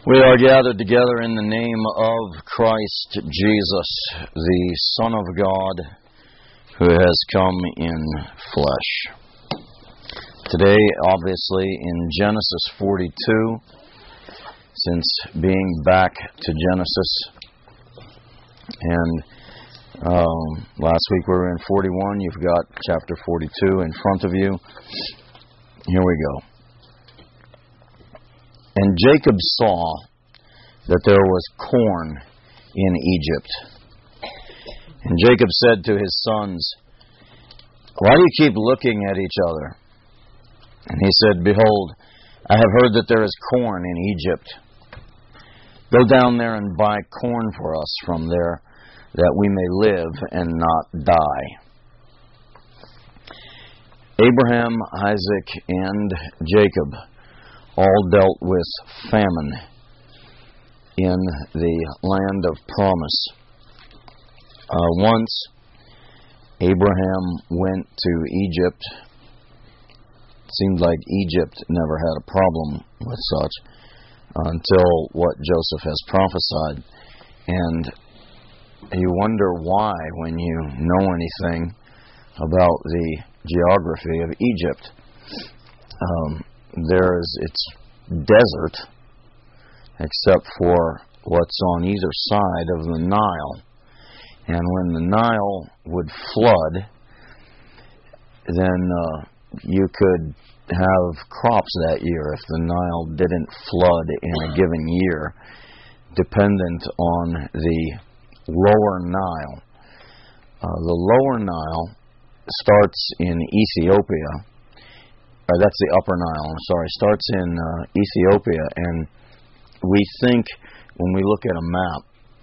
We are gathered together in the name of Christ Jesus, the Son of God, who has come in flesh. Today, obviously, in Genesis 42, since being back to Genesis, and last week we were in 41, you've got chapter 42 in front of you. Here we go. And Jacob saw that there was corn in Egypt. And Jacob said to his sons, "Why do you keep looking at each other?" And he said, "Behold, I have heard that there is corn in Egypt. Go down there and buy corn for us from there, that we may live and not die." Abraham, Isaac, and Jacob all dealt with famine in the land of promise. Once, Abraham went to Egypt. It seemed like Egypt never had a problem with such until what Joseph has prophesied. And you wonder why when you know anything about the geography of Egypt. It's desert, except for what's on either side of the Nile. And when the Nile would flood, then you could have crops that year if the Nile didn't flood in a given year, dependent on the lower Nile. The lower Nile starts in Ethiopia. That's the upper Nile, starts in Ethiopia, and we think when we look at a map,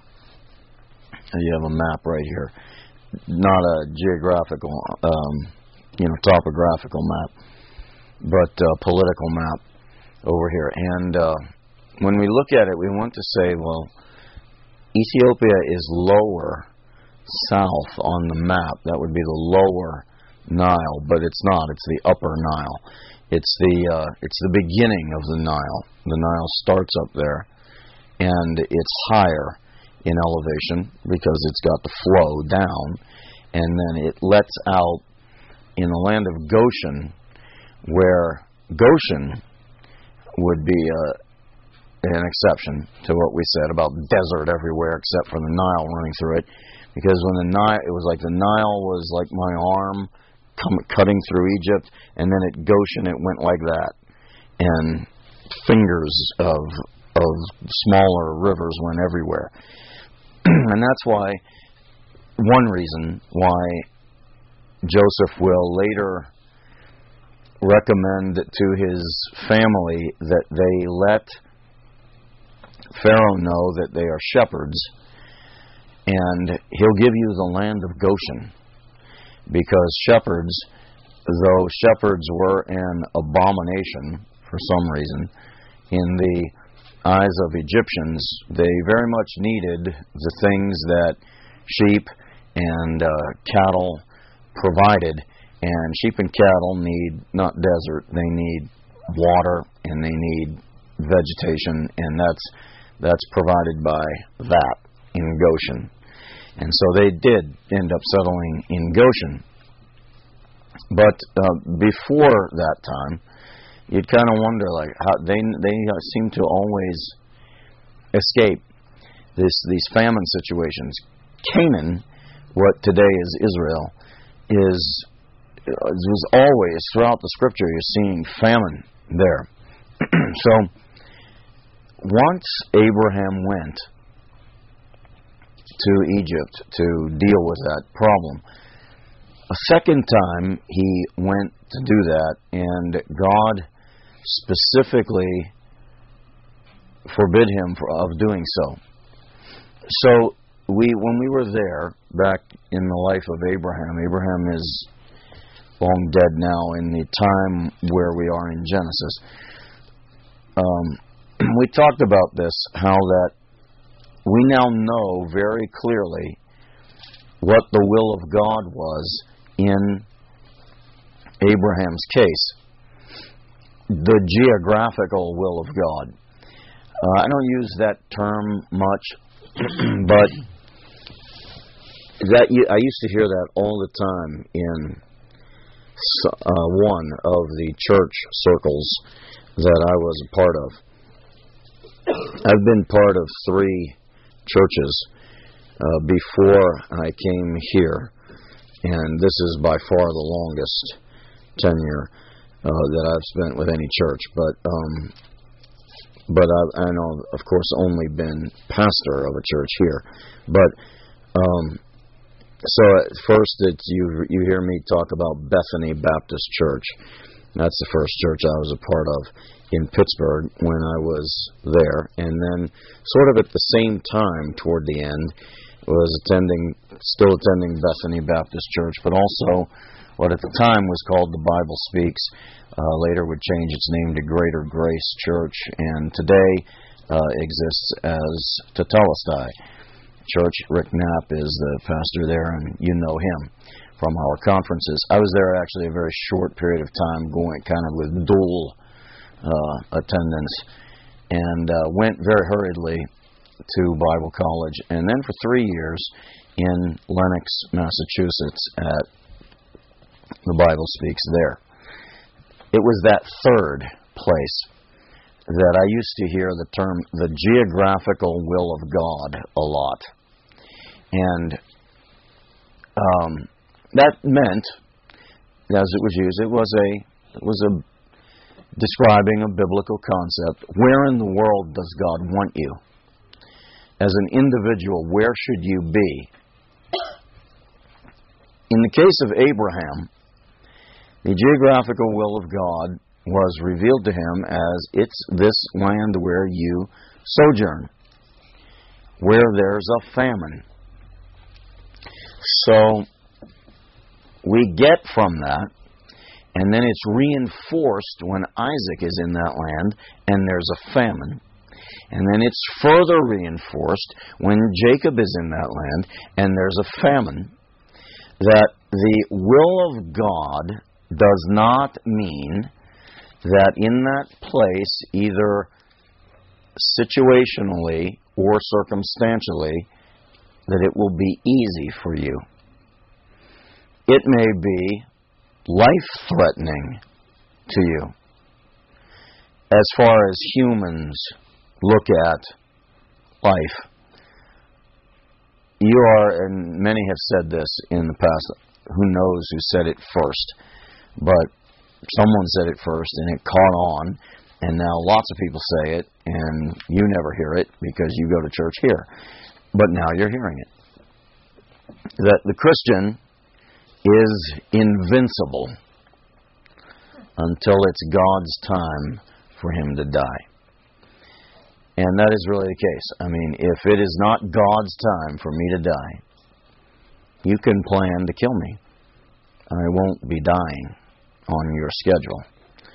you have a map right here, not a geographical, topographical map, but a political map over here. And when we look at it, we want to say, well, Ethiopia is lower south on the map. That would be the lower Nile, but it's not. It's the upper Nile. It's the beginning of the Nile. The Nile starts up there, and it's higher in elevation because it's got to flow down, and then it lets out in the land of Goshen, where Goshen would be an exception to what we said about desert everywhere except for the Nile running through it, because when the Nile, it was like the Nile was like my arm cutting through Egypt, and then at Goshen it went like that, and fingers of smaller rivers went everywhere. And that's why, one reason why Joseph will later recommend to his family that they let Pharaoh know that they are shepherds, and he'll give you the land of Goshen. Because shepherds, though shepherds were an abomination for some reason in the eyes of Egyptians, they very much needed the things that sheep and cattle provided. And sheep and cattle need not desert, they need water and they need vegetation, and that's provided by that in Goshen. And so they did end up settling in Goshen. But before that time, you'd kind of wonder, like, how they seem to always escape these famine situations. Canaan, what today is Israel, was always, throughout the Scripture, you're seeing famine there. So, once Abraham went to Egypt to deal with that problem, a second time he went to do that, and God specifically forbid him of doing so. So when we were there back in the life of Abraham is long dead now in the time where we are in Genesis. We talked about this, how that we now know very clearly what the will of God was in Abraham's case. The geographical will of God. I don't use that term much, but I used to hear that all the time in one of the church circles that I was a part of. I've been part of 3 churches before I came here, and this is by far the longest tenure that I've spent with any church. But I know, of course, only been pastor of a church here. But so at first, you hear me talk about Bethany Baptist Church. That's the first church I was a part of in Pittsburgh when I was there. And then sort of at the same time, toward the end, was still attending Bethany Baptist Church, but also what at the time was called the Bible Speaks. Later would change its name to Greater Grace Church, and today exists as Tetelestai Church. Rick Knapp is the pastor there, and you know him from our conferences. I was there actually a very short period of time, going kind of with dual attendance, and went very hurriedly to Bible college, and then for 3 years in Lenox, Massachusetts at the Bible Speaks there. It was that third place that I used to hear the term the geographical will of God a lot. And that meant, as it was used, it was a describing a biblical concept. Where in the world does God want you? As an individual, where should you be? In the case of Abraham, the geographical will of God was revealed to him as it's this land where you sojourn, where there's a famine. So we get from that, and then it's reinforced when Isaac is in that land and there's a famine. And then it's further reinforced when Jacob is in that land and there's a famine, that the will of God does not mean that in that place, either situationally or circumstantially, that it will be easy for you. It may be life-threatening to you. As far as humans look at life, you are, and many have said this in the past, who knows who said it first, but someone said it first and it caught on, and now lots of people say it, and you never hear it because you go to church here. But now you're hearing it. That the Christian is invincible until it's God's time for him to die. And that is really the case. I mean, if it is not God's time for me to die, you can plan to kill me. I won't be dying on your schedule.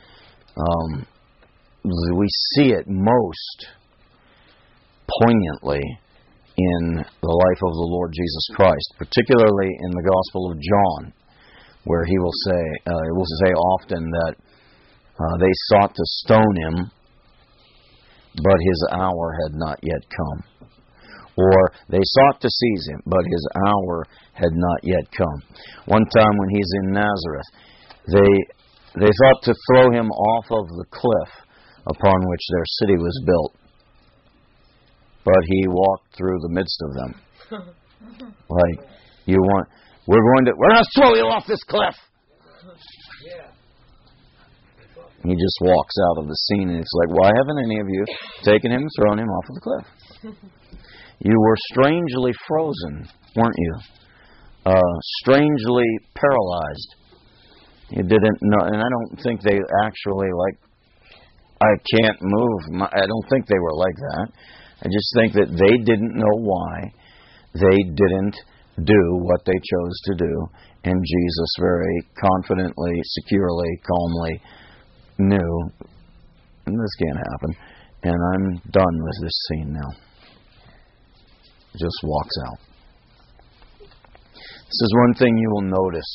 We see it most poignantly in the life of the Lord Jesus Christ, particularly in the Gospel of John, where he will say often that they sought to stone him, but his hour had not yet come. Or they sought to seize him, but his hour had not yet come. One time when he's in Nazareth, they thought to throw him off of the cliff upon which their city was built. But he walked through the midst of them. Like, we're going to throw you off this cliff. He just walks out of the scene, and it's like, why haven't any of you taken him and thrown him off of the cliff? You were strangely frozen, weren't you? Strangely paralyzed. You didn't know, and I don't think they actually I can't move. I don't think they were like that. I just think that they didn't know why they didn't do what they chose to do, and Jesus very confidently, securely, calmly knew, this can't happen, and I'm done with this scene now. Just walks out. This is one thing you will notice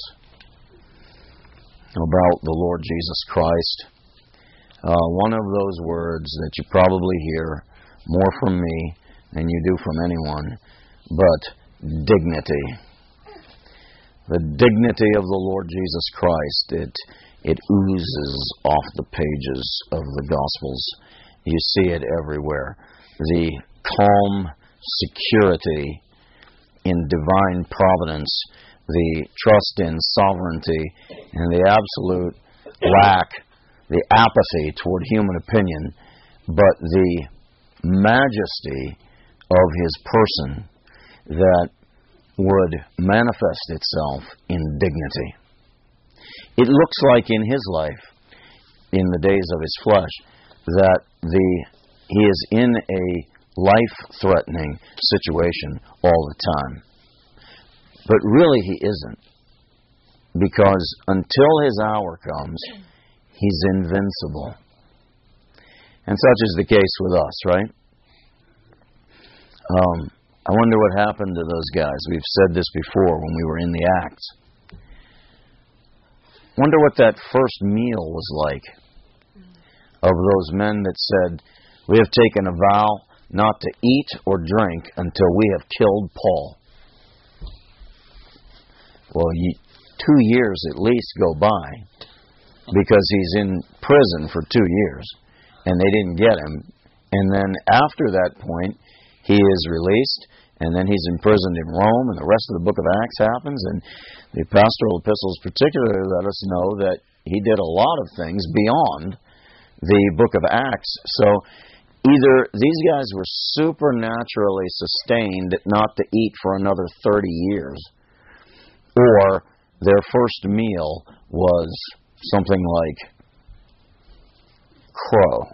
about the Lord Jesus Christ. One of those words that you probably hear more from me than you do from anyone, but dignity. The dignity of the Lord Jesus Christ, it oozes off the pages of the Gospels. You see it everywhere. The calm security in divine providence, the trust in sovereignty, and the absolute lack, the apathy toward human opinion, but the majesty of His person that would manifest itself in dignity. It looks like in His life, in the days of His flesh, that He is in a life-threatening situation all the time. But really He isn't. Because until His hour comes, He's invincible. And such is the case with us, right? I wonder what happened to those guys. We've said this before when we were in the Acts. Wonder what that first meal was like of those men that said, "We have taken a vow not to eat or drink until we have killed Paul." Well, 2 years at least go by because he's in prison for 2 years and they didn't get him. And then after that point, he is released, and then he's imprisoned in Rome, and the rest of the book of Acts happens, and the pastoral epistles particularly let us know that he did a lot of things beyond the book of Acts. So either these guys were supernaturally sustained not to eat for another 30 years, or their first meal was something like crow.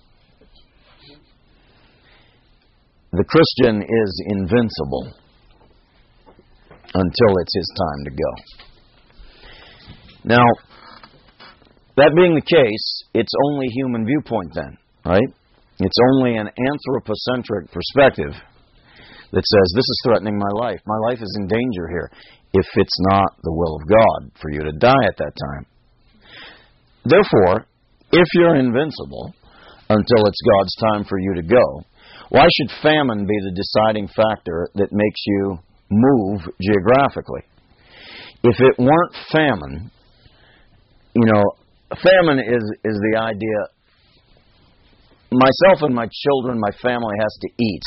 The Christian is invincible until it's his time to go. Now, that being the case, it's only human viewpoint then, right? It's only an anthropocentric perspective that says, this is threatening my life. My life is in danger here, if it's not the will of God for you to die at that time. Therefore, if you're invincible until it's God's time for you to go, why should famine be the deciding factor that makes you move geographically? If it weren't famine, famine is the idea, myself and my children, my family has to eat.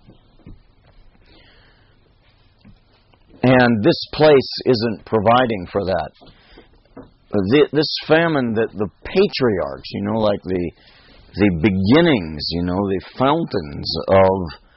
And this place isn't providing for that. This famine that the patriarchs, like the beginnings, the fountains of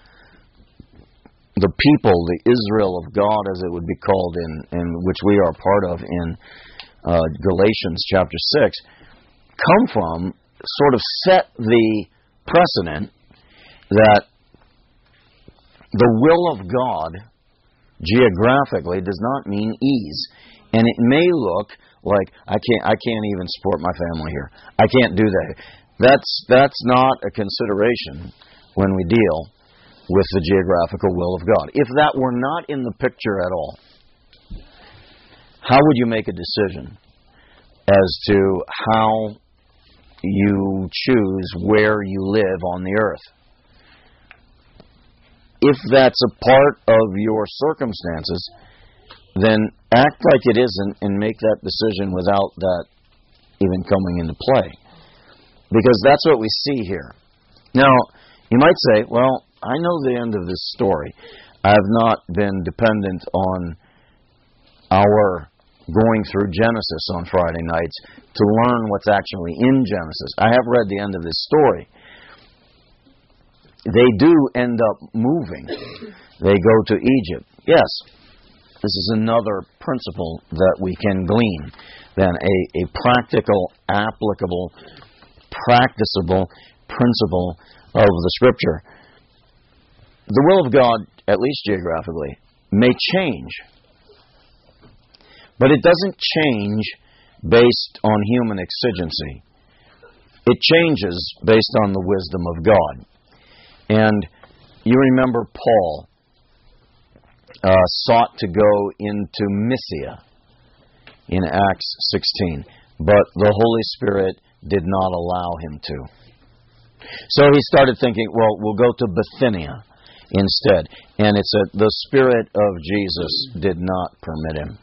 the people, the Israel of God, as it would be called, in which we are part of in Galatians chapter 6, come from, sort of set the precedent that the will of God geographically does not mean ease. And it may look like I can't even support my family here. I can't do that. That's not a consideration when we deal with the geographical will of God. If that were not in the picture at all, how would you make a decision as to how you choose where you live on the earth? If that's a part of your circumstances, then act like it isn't and make that decision without that even coming into play. Because that's what we see here. Now, you might say, well, I know the end of this story. I have not been dependent on our going through Genesis on Friday nights to learn what's actually in Genesis. I have read the end of this story. They do end up moving. They go to Egypt. Yes, this is another principle that we can glean. Then a practical, applicable, practicable principle of the Scripture. The will of God, at least geographically, may change. But it doesn't change based on human exigency. It changes based on the wisdom of God. And you remember Paul sought to go into Mysia in Acts 16, but the Holy Spirit did not allow him to. So he started thinking, well, we'll go to Bithynia instead. And it said the Spirit of Jesus did not permit him.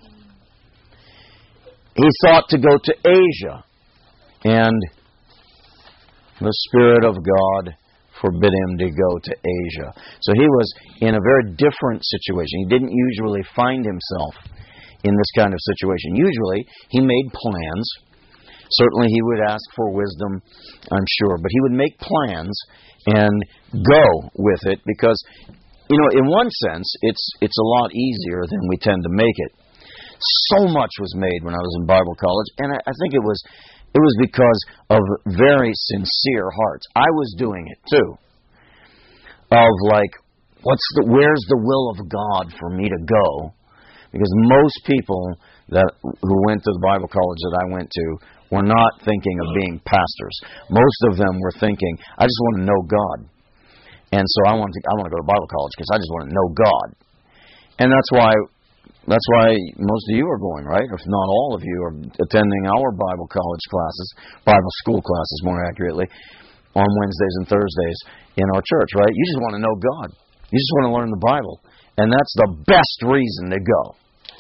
He thought to go to Asia, and the Spirit of God forbid him to go to Asia. So he was in a very different situation. He didn't usually find himself in this kind of situation. Usually, he made plans. Certainly, he would ask for wisdom, I'm sure. But he would make plans and go with it because, in one sense, it's a lot easier than we tend to make it. So much was made when I was in Bible college, and I think it was because of very sincere hearts. I was doing it too. Of like, where's the will of God for me to go? Because most people who went to the Bible college that I went to were not thinking of being pastors. Most of them were thinking, I just want to know God. And so I want to go to Bible college because I just want to know God. And that's why most of you are going, right? If not all of you are attending our Bible college classes, Bible school classes more accurately, on Wednesdays and Thursdays in our church, right? You just want to know God. You just want to learn the Bible. And that's the best reason to go.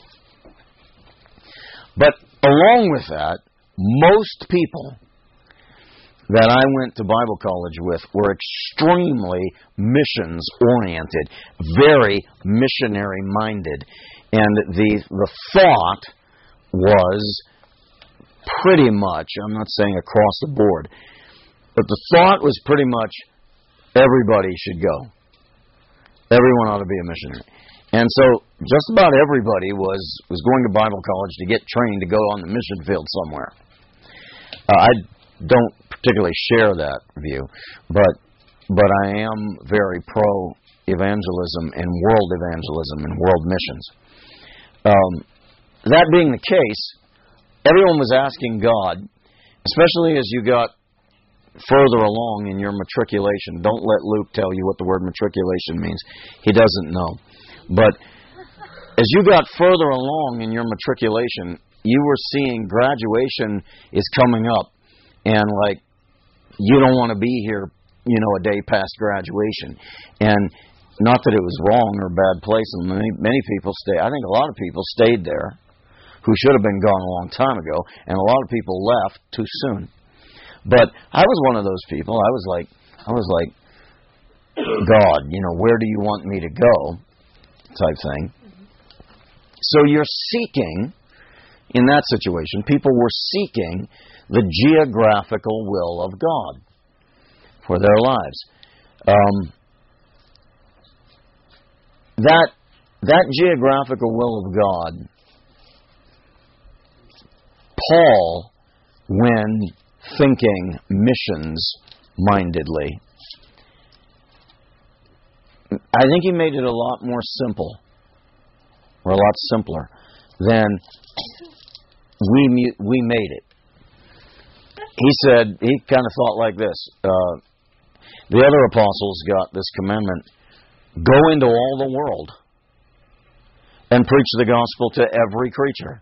But along with that, most people that I went to Bible college with were extremely missions-oriented, very missionary-minded. And the thought was pretty much, I'm not saying across the board, but the thought was pretty much everybody should go. Everyone ought to be a missionary. And so just about everybody was going to Bible college to get trained to go on the mission field somewhere. I don't particularly share that view, but I am very pro-evangelism and world evangelism and world missions. That being the case, everyone was asking God, especially as you got further along in your matriculation. Don't let Luke tell you what the word matriculation means. He doesn't know. But as you got further along in your matriculation, you were seeing graduation is coming up. And like, you don't want to be here, a day past graduation. And not that it was wrong or a bad place. And many people stayed. I think a lot of people stayed there who should have been gone a long time ago. And a lot of people left too soon. But I was one of those people. I was like, God, where do you want me to go? Type thing. So you're seeking, in that situation, people were seeking the geographical will of God for their lives. That geographical will of God, Paul, when thinking missions-mindedly, I think he made it a lot more simple, or a lot simpler, than we made it. He said, he kind of thought like this. The other apostles got this commandment, go into all the world and preach the gospel to every creature.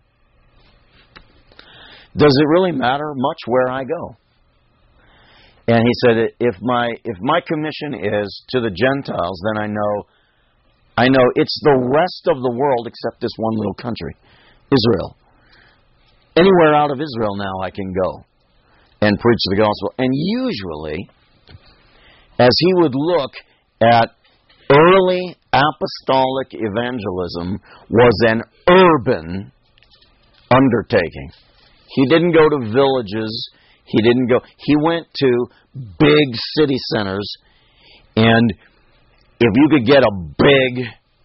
Does it really matter much where I go? And he said, if my commission is to the Gentiles, then I know it's the rest of the world except this one little country, Israel. Anywhere out of Israel now I can go and preach the gospel. And usually, as he would look at early apostolic evangelism, was an urban undertaking. He didn't go to villages. He went to big city centers, and if you could get a big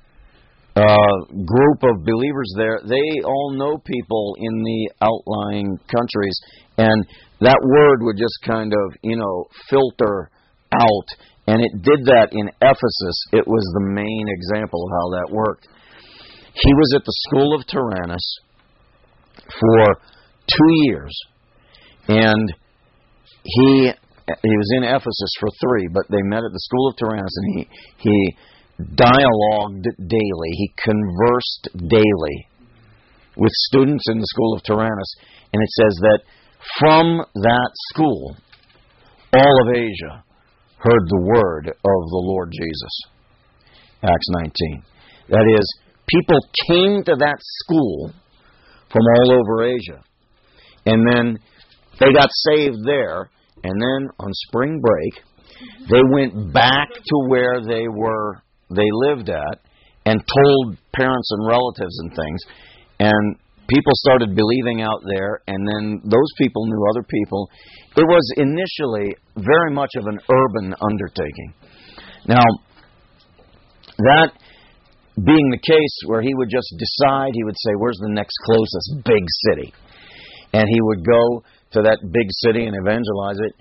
group of believers there, they all know people in the outlying countries, and that word would just kind of, filter out. And it did that in Ephesus. It was the main example of how that worked. He was at the school of Tyrannus for 2 years, and he was in Ephesus for 3, but they met at the school of Tyrannus, and he dialogued daily. He conversed daily with students in the school of Tyrannus, and it says that from that school, all of Asia heard the word of the Lord Jesus. Acts 19. That is, people came to that school from all over Asia. And then they got saved there. And then on spring break, they went back to where they lived at and told parents and relatives and things. And people started believing out there, and then those people knew other people. It was initially very much of an urban undertaking. Now, that being the case where he would just decide, he would say, where's the next closest big city? And he would go to that big city and evangelize it.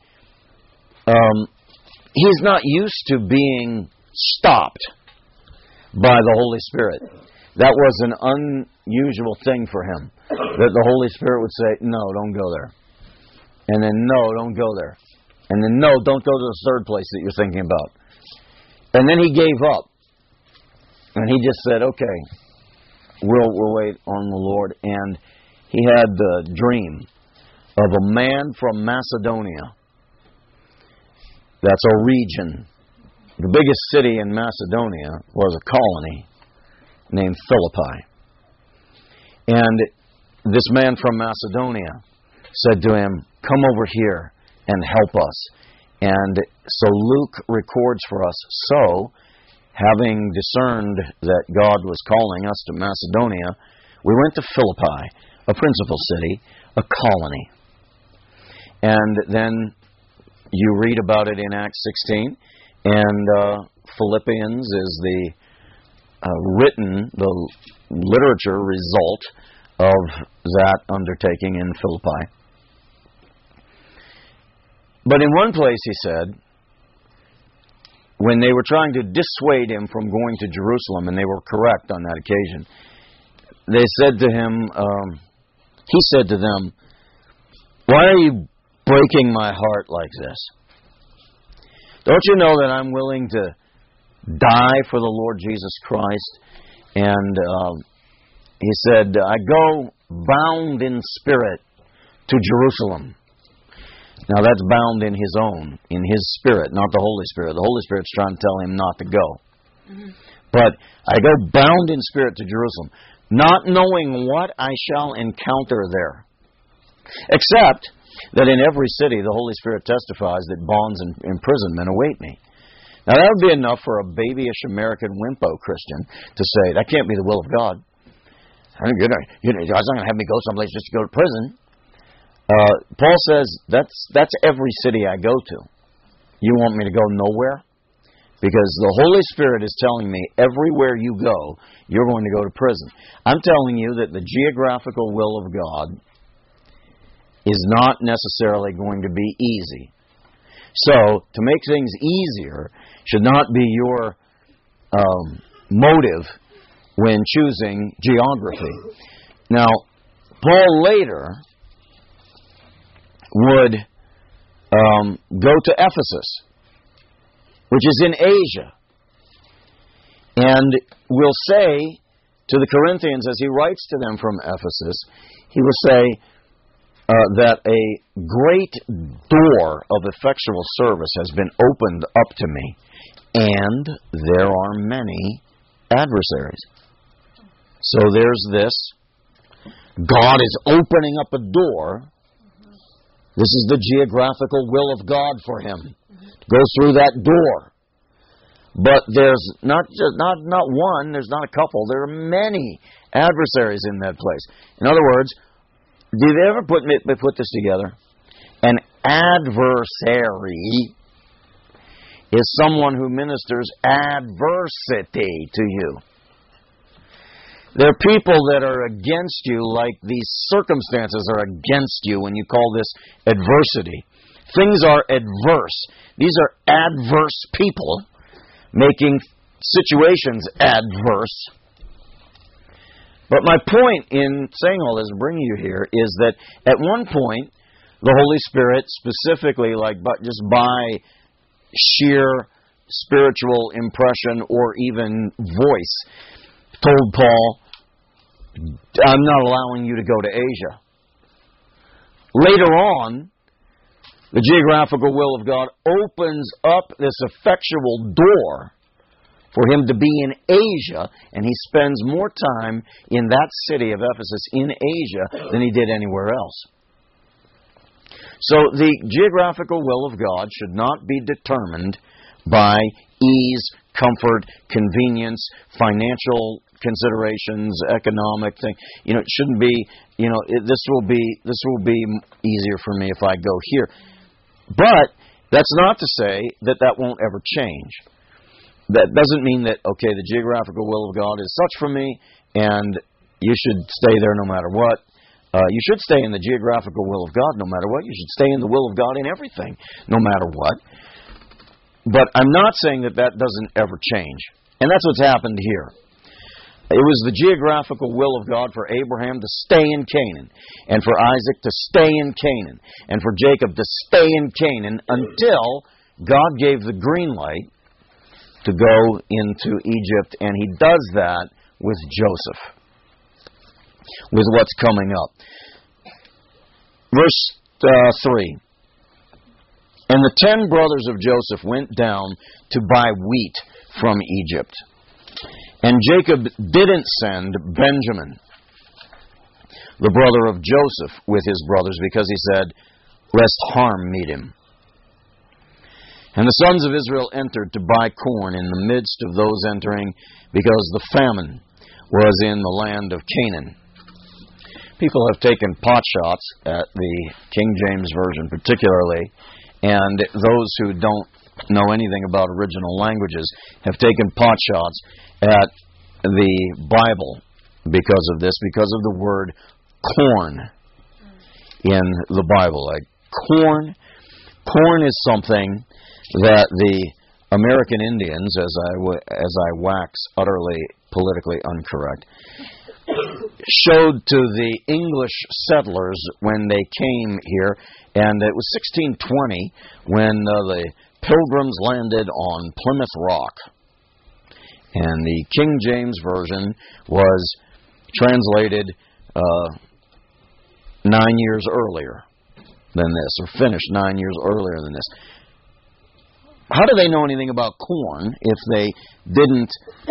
He's not used to being stopped by the Holy Spirit. That was an unusual thing for him. That the Holy Spirit would say, no, don't go there. And then, no, don't go there. And then, no, don't go to the third place that you're thinking about. And then he gave up. And he just said, okay, we'll wait on the Lord. And he had the dream of a man from Macedonia. That's a region. The biggest city in Macedonia was a colony named Philippi. And this man from Macedonia said to him, come over here and help us. And so Luke records for us, so, having discerned that God was calling us to Macedonia, we went to Philippi, a principal city, a colony. And then you read about it in Acts 16, and Philippians is the the literature result of that undertaking in Philippi. But in one place, he said, when they were trying to dissuade him from going to Jerusalem, and they were correct on that occasion, they said to him, he said to them, why are you breaking my heart like this? Don't you know that I'm willing to die for the Lord Jesus Christ? And he said, I go bound in spirit to Jerusalem. Now that's bound in his own, in his spirit, not the Holy Spirit. The Holy Spirit's trying to tell him not to go. Mm-hmm. But I go bound in spirit to Jerusalem, not knowing what I shall encounter there. Except that in every city the Holy Spirit testifies that bonds and imprisonment await me. Now that would be enough for a babyish American wimpo Christian to say, that can't be the will of God. God's not going to have me go someplace just to go to prison. Paul says, that's every city I go to. You want me to go nowhere? Because the Holy Spirit is telling me everywhere you go, you're going to go to prison. I'm telling you that the geographical will of God is not necessarily going to be easy. So, to make things easier should not be your motive when choosing geography. Now, Paul later would go to Ephesus, which is in Asia, and will say to the Corinthians, as he writes to them from Ephesus, he will say that a great door of effectual service has been opened up to me, and there are many adversaries. So there's this. God is opening up a door. This is the geographical will of God for him. To go through that door. But there's not one, there's not a couple, there are many adversaries in that place. In other words, did they ever put this together? An adversary is someone who ministers adversity to you. There are people that are against you, like these circumstances are against you when you call this adversity. Things are adverse. These are adverse people making situations adverse. But my point in saying all this and bringing you here is that at one point, the Holy Spirit, specifically just by sheer spiritual impression or even voice, told Paul, I'm not allowing you to go to Asia. Later on, The geographical will of God opens up this effectual door for him to be in Asia, and he spends more time in that city of Ephesus in Asia than he did anywhere else. So the geographical will of God should not be determined by ease, comfort, convenience, financial considerations, economic thing. It shouldn't be, this will be easier for me if I go here. But that's not to say that won't ever change. That doesn't mean that, okay, the geographical will of God is such for me, and you should stay there no matter what. You should stay in the geographical will of God no matter what. You should stay in the will of God in everything, no matter what. But I'm not saying that doesn't ever change. And that's what's happened here. It was the geographical will of God for Abraham to stay in Canaan, and for Isaac to stay in Canaan, and for Jacob to stay in Canaan until God gave the green light to go into Egypt, and he does that with Joseph, with what's coming up. Verse 3. And the 10 brothers of Joseph went down to buy wheat from Egypt. And Jacob didn't send Benjamin, the brother of Joseph, with his brothers, because he said, lest harm meet him. And the sons of Israel entered to buy corn in the midst of those entering, because the famine was in the land of Canaan. People have taken pot shots at the King James Version particularly, and those who don't know anything about original languages have taken pot shots at the Bible because of this, because of the word corn in the Bible. Like corn is something that the American Indians, as I wax utterly politically incorrect, showed to the English settlers when they came here, and it was 1620 when the Pilgrims landed on Plymouth Rock, and the King James Version was translated 9 years earlier than this, or finished 9 years earlier than this. How do they know anything about corn if they didn't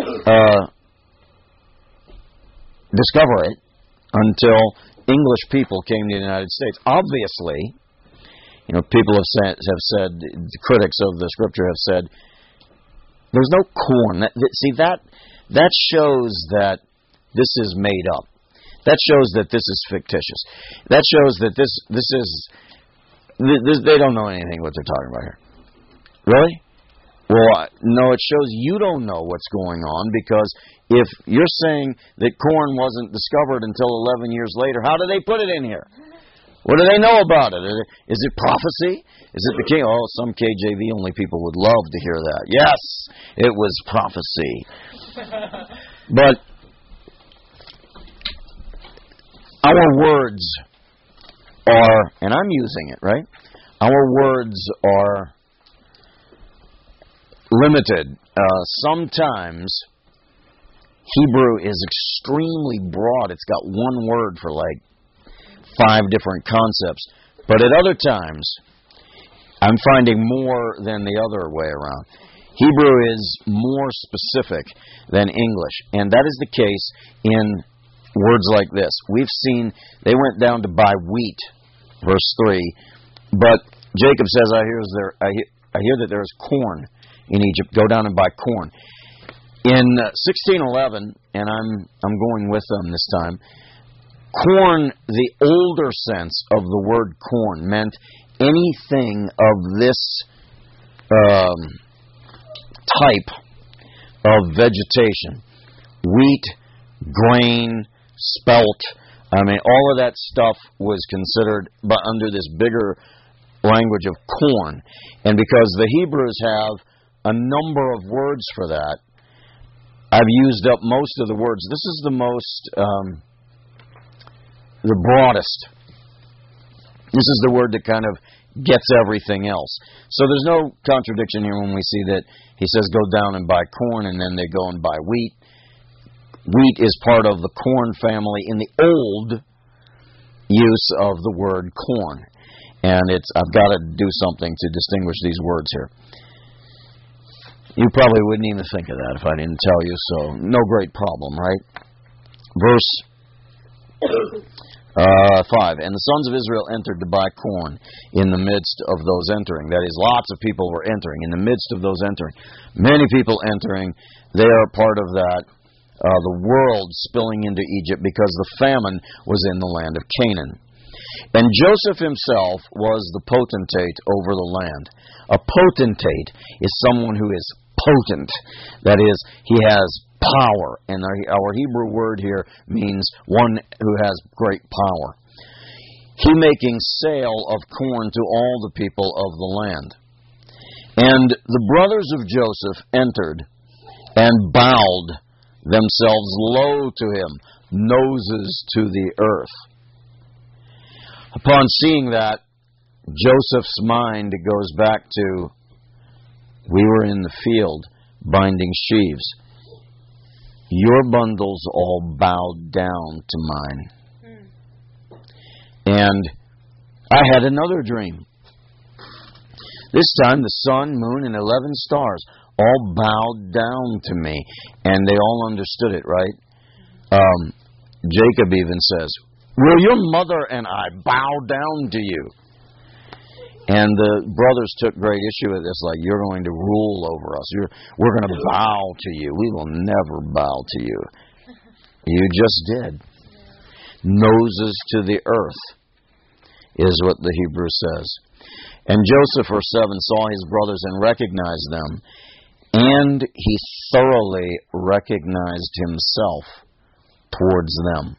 discover it until English people came to the United States? Obviously, people have said, the critics of the Scripture have said, there's no corn. That shows that this is made up. That shows that this is fictitious. That shows that this is. They don't know anything what they're talking about here. Really? Well, no, it shows you don't know what's going on, because if you're saying that corn wasn't discovered until 11 years later, how do they put it in here? What do they know about it? Is it prophecy? Is it the king? Oh, some KJV only people would love to hear that. Yes, it was prophecy. But our words are, and I'm using it, right? Our words are limited. Sometimes Hebrew is extremely broad. It's got one word for like 5 different concepts. But at other times, I'm finding more than the other way around. Hebrew is more specific than English. And that is the case in words like this. We've seen they went down to buy wheat, verse 3. But Jacob says, I hear that there is corn in Egypt. Go down and buy corn. In 1611, and I'm going with them this time, corn, the older sense of the word corn, meant anything of this type of vegetation. Wheat, grain, spelt. All of that stuff was considered under this bigger language of corn. And because the Hebrews have a number of words for that, I've used up most of the words. This is the most, the broadest. This is the word that kind of gets everything else. So there's no contradiction here when we see that he says go down and buy corn, and then they go and buy wheat. Wheat is part of the corn family in the old use of the word corn. And I've got to do something to distinguish these words here. You probably wouldn't even think of that if I didn't tell you, so no great problem, right? Verse 5. And the sons of Israel entered to buy corn in the midst of those entering. That is, lots of people were entering. In the midst of those entering. Many people entering. They are part of that. The world spilling into Egypt because the famine was in the land of Canaan. And Joseph himself was the potentate over the land. A potentate is someone who is potent. That is, he has power. And our Hebrew word here means one who has great power. He making sale of corn to all the people of the land. And the brothers of Joseph entered and bowed themselves low to him, noses to the earth. Upon seeing that, Joseph's mind goes back to, we were in the field binding sheaves. Your bundles all bowed down to mine. And I had another dream. This time the sun, moon, and 11 stars all bowed down to me. And they all understood it, right? Jacob even says, will your mother and I bow down to you? And the brothers took great issue with this, like, you're going to rule over us. We're going to bow to you. We will never bow to you. You just did. Noses to the earth is what the Hebrew says. And Joseph, verse 7, saw his brothers and recognized them. And he thoroughly recognized himself towards them.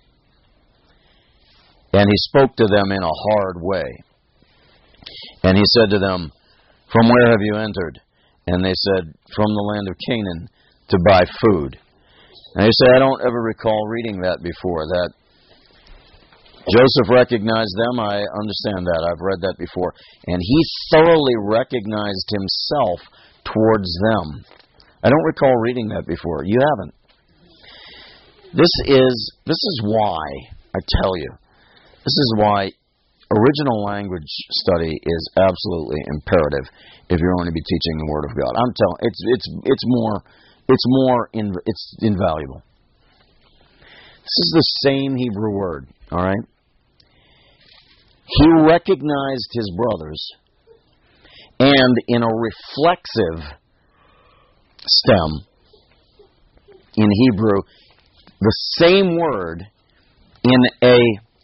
And he spoke to them in a hard way. And he said to them, from where have you entered? And they said, from the land of Canaan to buy food. And they say, I don't ever recall reading that before, that Joseph recognized them. I understand that. I've read that before. And he thoroughly recognized himself towards them. I don't recall reading that before. You haven't. This is why, I tell you, this is why original language study is absolutely imperative if you're going to be teaching the Word of God. I'm telling it's invaluable. This is the same Hebrew word, all right? He recognized his brothers, and in a reflexive stem in Hebrew, the same word in a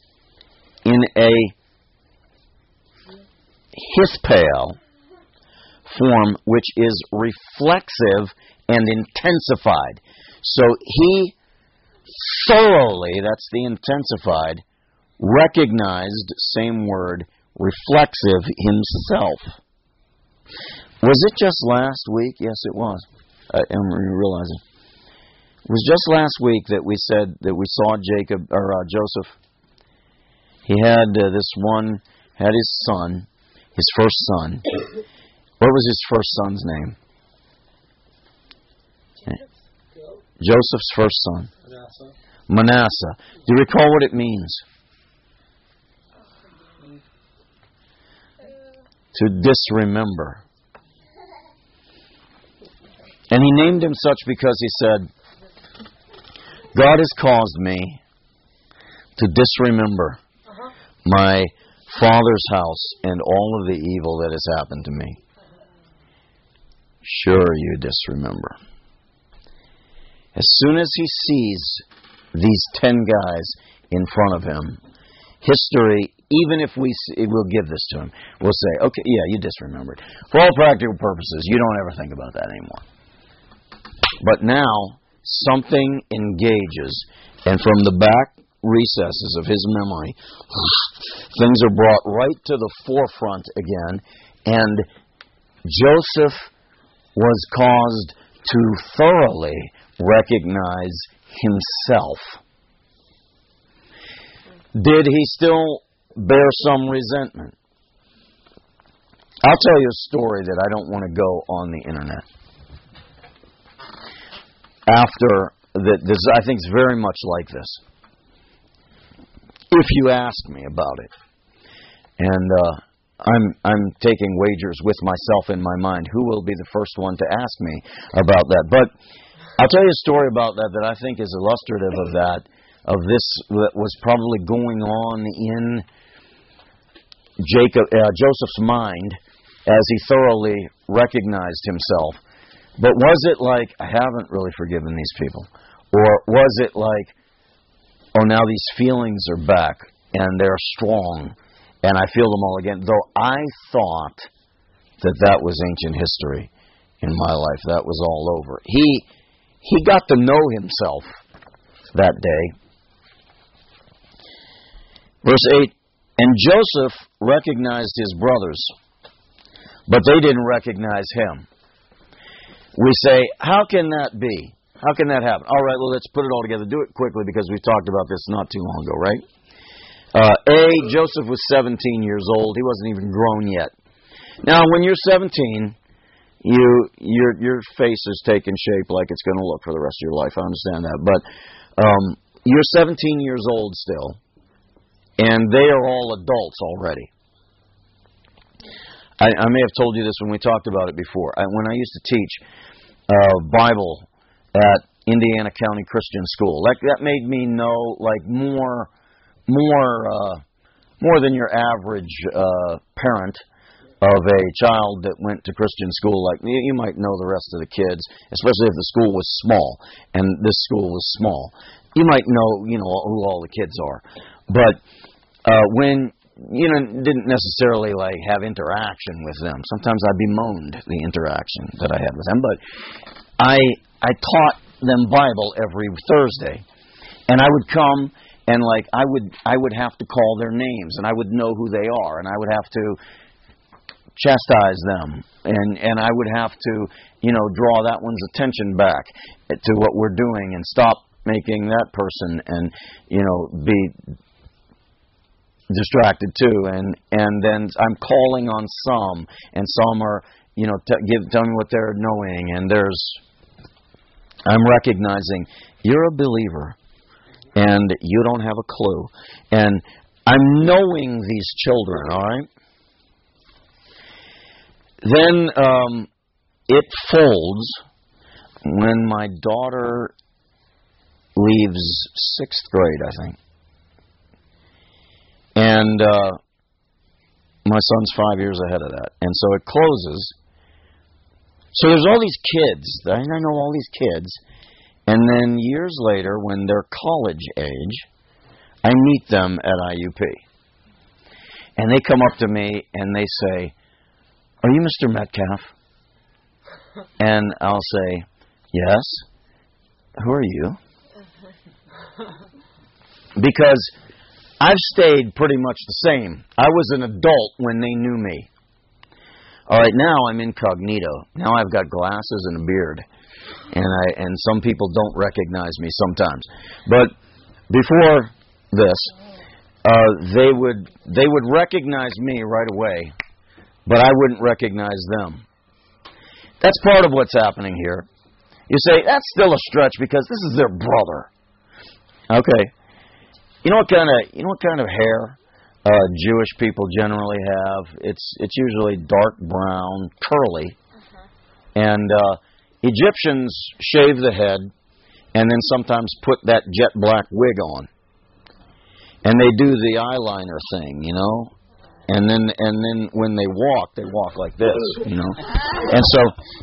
hispal form, which is reflexive and intensified. So he thoroughly, that's the intensified, recognized, same word, reflexive himself. Was it just last week? Yes, it was. I'm realizing. It was just last week that we said that we saw Joseph. He had had his son, his first son. What was his first son's name? Joseph's first son. Manasseh. Do you recall what it means? To disremember. And he named him such because he said, God has caused me to disremember my father's house and all of the evil that has happened to me. Sure, you disremember. As soon as he sees these 10 guys in front of him, history, even if we'll give this to him, we'll say, okay, yeah, you disremembered. For all practical purposes, you don't ever think about that anymore. But now, something engages, and from the back recesses of his memory, things are brought right to the forefront again, and Joseph was caused to thoroughly recognize himself. Did he still bear some resentment? I'll tell you a story that I don't want to go on the internet. After that, this I think is very much like this. If you ask me about it, And I'm taking wagers with myself in my mind. Who will be the first one to ask me about that? But I'll tell you a story about that I think is illustrative of that, of this that was probably going on in Joseph's mind as he thoroughly recognized himself. But was it like, I haven't really forgiven these people? Or was it like, oh, now these feelings are back and they're strong and I feel them all again? Though I thought that was ancient history in my life. That was all over. He got to know himself that day. Verse 8, and Joseph recognized his brothers, but they didn't recognize him. We say, how can that be? How can that happen? All right, well, let's put it all together. Do it quickly because we talked about this not too long ago, right? Joseph was 17 years old. He wasn't even grown yet. Now, when you're 17, your face is taking shape like it's going to look for the rest of your life. I understand that. But you're 17 years old still, and they are all adults already. I may have told you this when we talked about it before. When I used to teach Bible at Indiana County Christian School, that made me know like more than your average parent of a child that went to Christian school. Like you might know the rest of the kids, especially if the school was small, and this school was small. You might know who all the kids are, but when didn't necessarily like have interaction with them. Sometimes I bemoaned the interaction that I had with them, but I taught them Bible every Thursday, and I would come and like I would have to call their names, and I would know who they are, and I would have to chastise them, and I would have to draw that one's attention back to what we're doing and stop making that person and be distracted too, and then I'm calling on some, and some are tell me what they're knowing, and I'm recognizing you're a believer and you don't have a clue, and I'm knowing these children. All right, then it folds when my daughter leaves 6th grade, I think. And my son's 5 years ahead of that. And so it closes. So there's all these kids. I know all these kids. And then years later, when they're college age, I meet them at IUP. And they come up to me and they say, are you Mr. Metcalf? And I'll say, yes. Who are you? Because I've stayed pretty much the same. I was an adult when they knew me. All right, now I'm incognito. Now I've got glasses and a beard, and some people don't recognize me sometimes. But before this, they would recognize me right away, but I wouldn't recognize them. That's part of what's happening here. You say that's still a stretch because this is their brother. Okay. You know what kind of hair Jewish people generally have? It's usually dark brown, curly. And Egyptians shave the head and then sometimes put that jet black wig on. And they do the eyeliner thing, And then when they walk like this, And so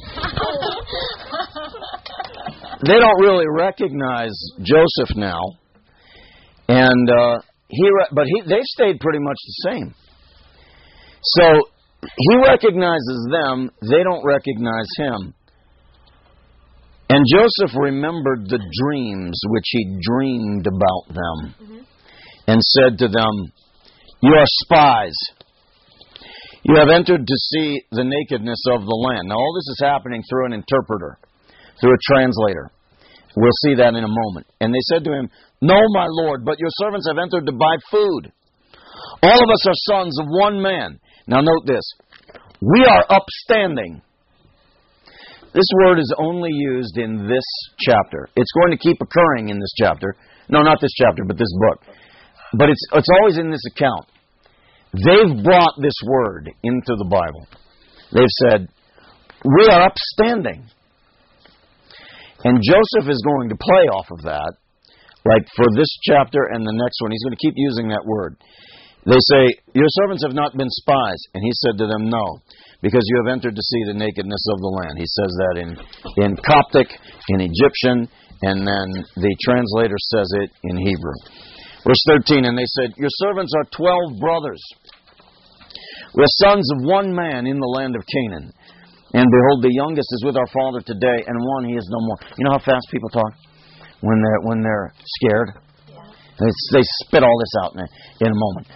they don't really recognize Joseph now. And they stayed pretty much the same. So he recognizes them; they don't recognize him. And Joseph remembered the dreams which he dreamed about them, and said to them, "You are spies. You have entered to see the nakedness of the land." Now, all this is happening through an interpreter, through a translator. We'll see that in a moment. And they said to him, "No, my lord, but your servants have entered to buy food. All of us are sons of one man." Now note this. "We are upstanding." This word is only used in this chapter. It's going to keep occurring in this chapter. No, not this chapter, but this book. But it's always in this account. They've brought this word into the Bible. They've said, we are upstanding. And Joseph is going to play off of that. Like for this chapter and the next one, he's going to keep using that word. They say, your servants have not been spies. And he said to them, no, because you have entered to see the nakedness of the land. He says that in Coptic, in Egyptian, and then the translator says it in Hebrew. Verse 13, and they said, your servants are 12 brothers. We're sons of one man in the land of Canaan. And behold, the youngest is with our father today, and one he is no more. You know how fast people talk? When they're scared, they spit all this out in a moment.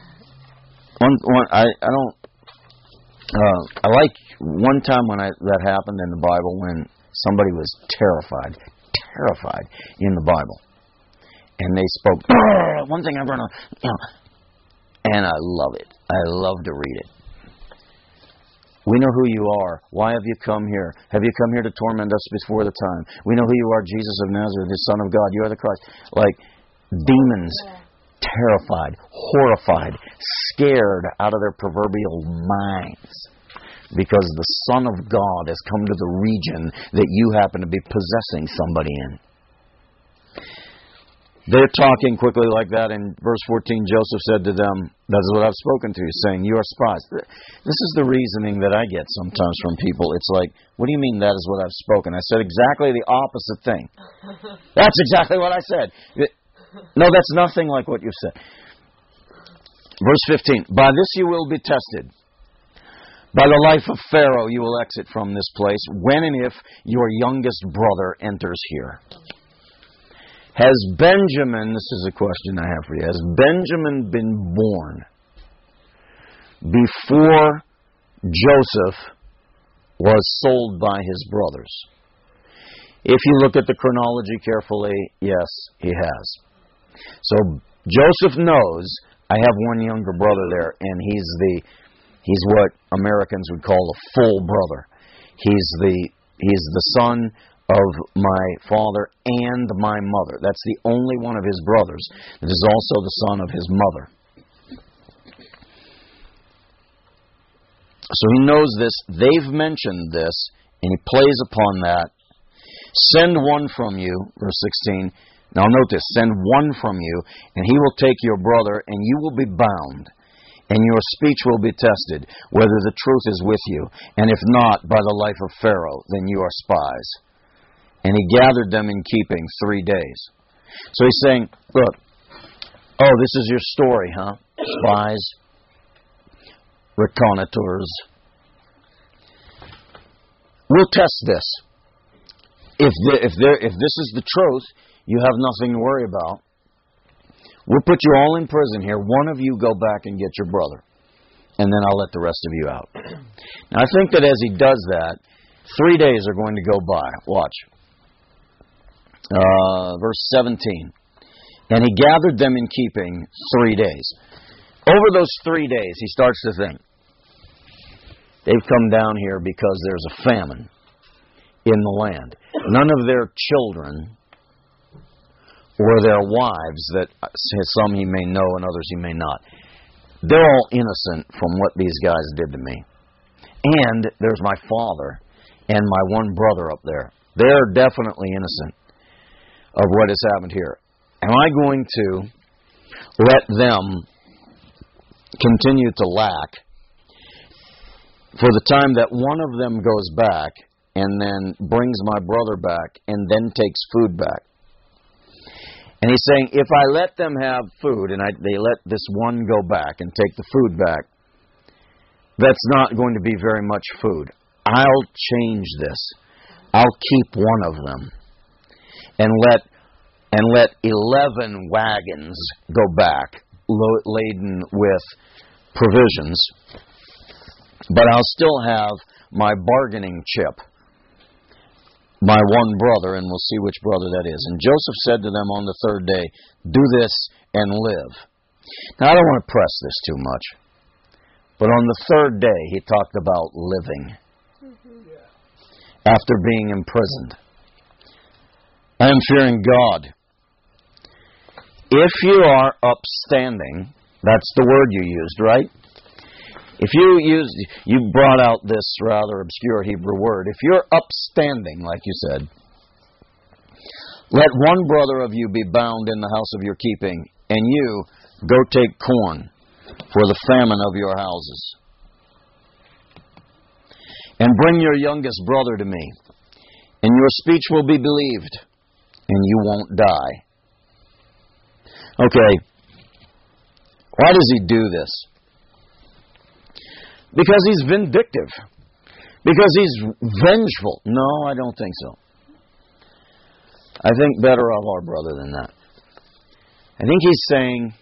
I like one time when that happened in the Bible when somebody was terrified in the Bible, and they spoke. One thing I'm gonna, and I love it. I love to read it. We know who you are. Why have you come here? Have you come here to torment us before the time? We know who you are, Jesus of Nazareth, the Son of God. You are the Christ. Like demons, terrified, horrified, scared out of their proverbial minds because the Son of God has come to the region that you happen to be possessing somebody in. They're talking quickly like that. In verse 14, Joseph said to them, that is what I've spoken to you, saying, you are spies. This is the reasoning that I get sometimes from people. It's like, what do you mean that is what I've spoken? I said exactly the opposite thing. That's exactly what I said. No, that's nothing like what you said. Verse 15, by this you will be tested. By the life of Pharaoh you will exit from this place, when and if your youngest brother enters here. Has Benjamin, this is a question I have for you, has Benjamin been born before Joseph was sold by his brothers? If you look at the chronology carefully, yes, he has. So Joseph knows, I have one younger brother there, and he's what Americans would call a full brother. He's the son of my father and my mother. That's the only one of his brothers that is also the son of his mother. So he knows this. They've mentioned this, and he plays upon that. Send one from you, verse 16. Now note this, send one from you, and he will take your brother, and you will be bound, and your speech will be tested, whether the truth is with you. And if not, by the life of Pharaoh, then you are spies. And he gathered them in keeping 3 days. So he's saying, look, oh, this is your story, huh? Spies, reconnaisseurs. We'll test this. If this is the truth, you have nothing to worry about. We'll put you all in prison here. One of you go back and get your brother. And then I'll let the rest of you out. Now, I think that as he does that, 3 days are going to go by. Watch. Verse 17. And he gathered them in keeping 3 days. Over those 3 days, he starts to think, they've come down here because there's a famine in the land. None of their children or their wives, that some he may know and others he may not, they're all innocent from what these guys did to me. And there's my father and my one brother up there. They're definitely innocent of what has happened here. Am I going to let them continue to lack for the time that one of them goes back and then brings my brother back and then takes food back? And he's saying, if I let them have food and they let this one go back and take the food back, that's not going to be very much food. I'll change this. I'll keep one of them and let 11 wagons go back laden with provisions, but I'll still have my bargaining chip, my one brother, and we'll see which brother that is. And Joseph said to them on the third day, do this and live. Now, I don't want to press this too much, but on the third day, he talked about living after being imprisoned. I am fearing God. If you are upstanding, That's the word you used, right? If you brought out this rather obscure Hebrew word. If you're upstanding, like you said, let one brother of you be bound in the house of your keeping, and you go take corn for the famine of your houses. And bring your youngest brother to me, and your speech will be believed, and you won't die. Okay, why does he do this? Because he's vindictive. Because he's vengeful. No, I don't think so. I think better of our brother than that. I think he's saying,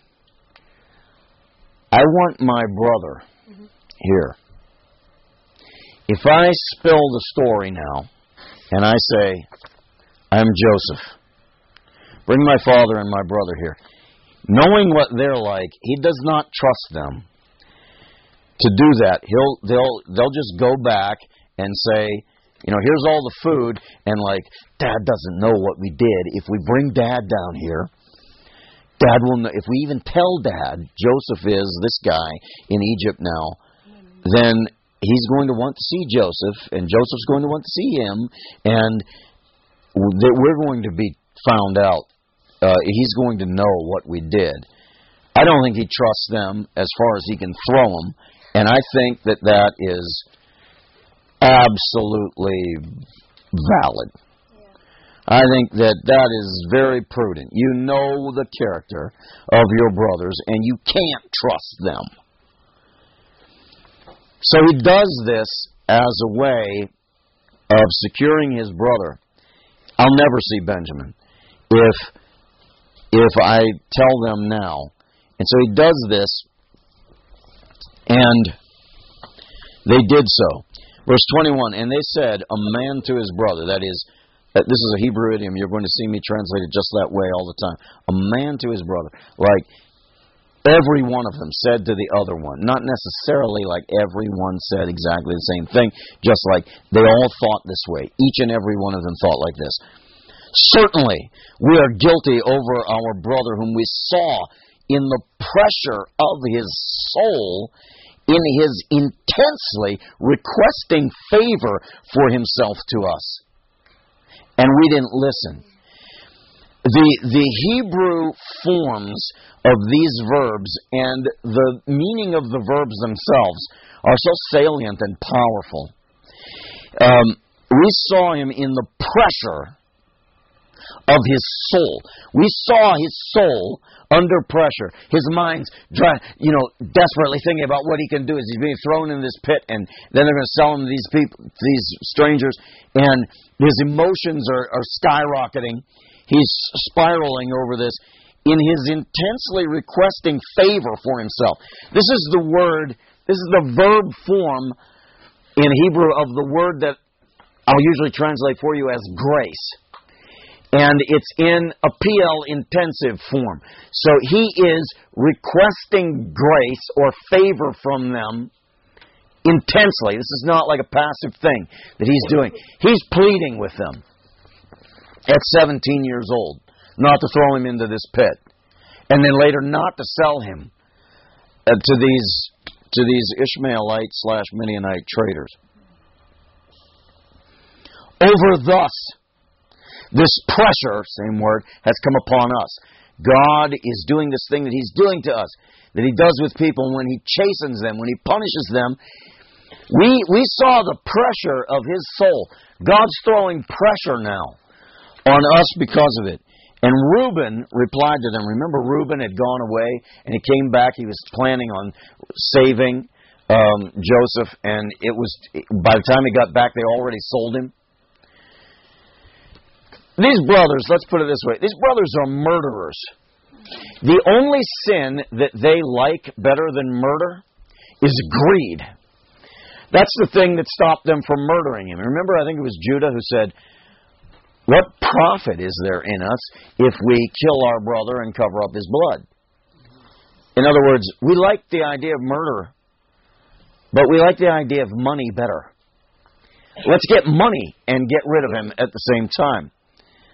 I want my brother here. If I spill the story now, and I say, I'm Joseph, bring my father and my brother here. Knowing what they're like, he does not trust them to do that. They'll just go back and say, here's all the food, and Dad doesn't know what we did. If we bring Dad down here, Dad will know. If we even tell Dad Joseph is this guy in Egypt now, then he's going to want to see Joseph, and Joseph's going to want to see him, and we're going to be found out. He's going to know what we did. I don't think he trusts them as far as he can throw them, and I think that is absolutely valid. I think that is very prudent. You know the character of your brothers, and you can't trust them. So he does this as a way of securing his brother. I'll never see Benjamin if I tell them now. And so he does this, and they did so. Verse 21, and they said, a man to his brother, that is, this is a Hebrew idiom, you're going to see me translate it just that way all the time. A man to his brother. Like, every one of them said to the other one. Not necessarily like everyone said exactly the same thing, just like they all thought this way. Each and every one of them thought like this. Certainly, we are guilty over our brother whom we saw in the pressure of his soul, in his intensely requesting favor for himself to us. And we didn't listen. The Hebrew forms of these verbs and the meaning of the verbs themselves are so salient and powerful. We saw him in the pressure of his soul. We saw his soul under pressure. His mind's desperately thinking about what he can do as he's being thrown in this pit, and then they're going to sell him to these people, these strangers, and his emotions are skyrocketing. He's spiraling over this in his intensely requesting favor for himself. This is the verb form in Hebrew of the word that I'll usually translate for you as grace. And it's in a PL intensive form. So he is requesting grace or favor from them intensely. This is not like a passive thing that he's doing. He's pleading with them at 17 years old not to throw him into this pit. And then later not to sell him to these Ishmaelite / Midianite traders. Over thus, this pressure, same word, has come upon us. God is doing this thing that he's doing to us, that he does with people when he chastens them, when he punishes them. We saw the pressure of his soul. God's throwing pressure now on us because of it. And Reuben replied to them. Remember, Reuben had gone away, and he came back. He was planning on saving Joseph, and it was by the time he got back, they already sold him. These brothers, let's put it this way, these brothers are murderers. The only sin that they like better than murder is greed. That's the thing that stopped them from murdering him. Remember, I think it was Judah who said, what profit is there in us if we kill our brother and cover up his blood? In other words, we like the idea of murder, but we like the idea of money better. Let's get money and get rid of him at the same time.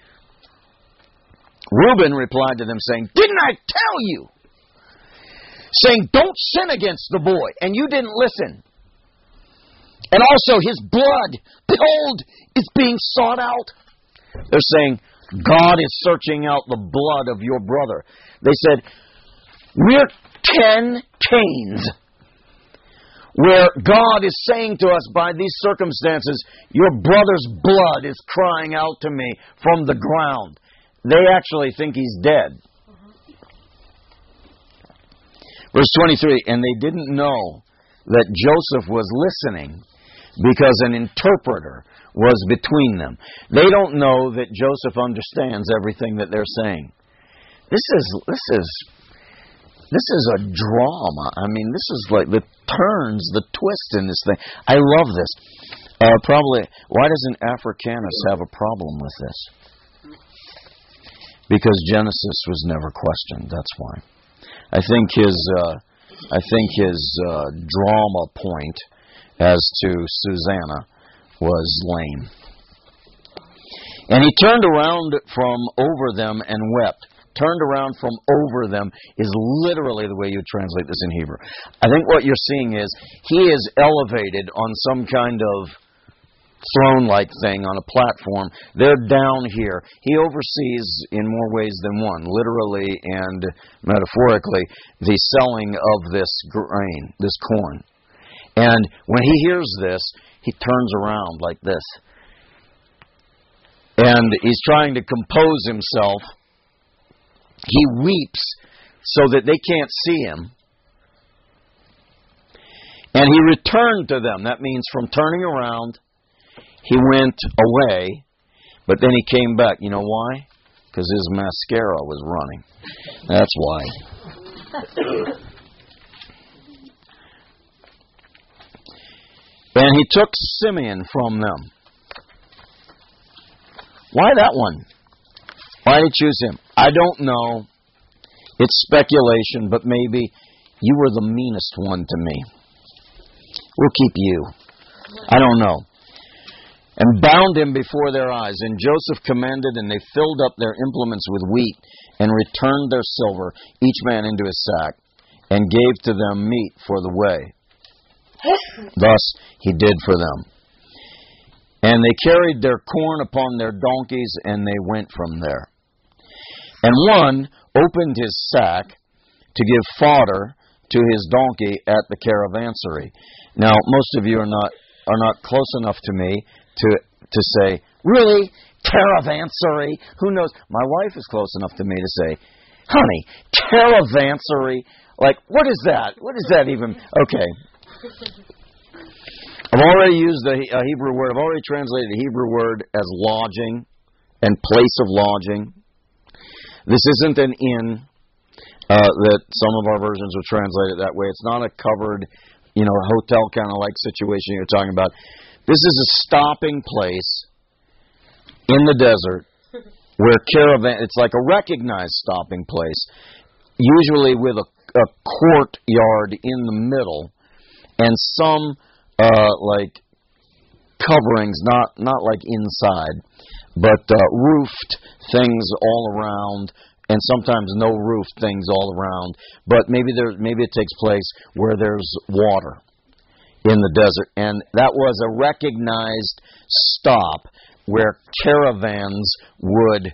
Reuben replied to them saying, didn't I tell you? saying, don't sin against the boy, and you didn't listen. And also his blood, behold, is being sought out. They're saying, God is searching out the blood of your brother. They said, we're 10 Cains, where God is saying to us by these circumstances, your brother's blood is crying out to me from the ground. They actually think he's dead. Verse 23, and they didn't know that Joseph was listening because an interpreter was between them. They don't know that Joseph understands everything that they're saying. This is a drama. I mean, this is like the turns, the twists in this thing. I love this. Probably, why doesn't Africanus have a problem with this? Because Genesis was never questioned. That's why. I think his drama point as to Susanna was lame. And he turned around from over them and wept. Turned around from over them is literally the way you translate this in Hebrew. I think what you're seeing is he is elevated on some kind of throne-like thing on a platform. They're down here. He oversees in more ways than one, literally and metaphorically, the selling of this grain, this corn. And when he hears this, he turns around like this. And he's trying to compose himself. He weeps so that they can't see him. And he returned to them. That means from turning around, he went away, but then he came back. You know why? Because his mascara was running. That's why. And he took Simeon from them. Why that one? Why did he choose him? I don't know. It's speculation, but maybe you were the meanest one to me. We'll keep you. I don't know. And bound him before their eyes. And Joseph commanded, and they filled up their implements with wheat, and returned their silver, each man into his sack, and gave to them meat for the way. Thus he did for them. And they carried their corn upon their donkeys, and they went from there. And one opened his sack to give fodder to his donkey at the caravansary. Now, most of you are not close enough to me to say, really? Caravansary? Who knows? My wife is close enough to me to say, honey, caravansary? Like, what is that? What is that even? Okay. I've already used a Hebrew word. I've already translated the Hebrew word as lodging and place of lodging. This isn't an inn that some of our versions would translate it that way. It's not a covered, hotel kind of like situation you're talking about. This is a stopping place in the desert where it's like a recognized stopping place, usually with a courtyard in the middle and some like coverings, not like inside, but roofed things all around, and sometimes no roof things all around. But maybe it takes place where there's water in the desert, and that was a recognized stop where caravans would.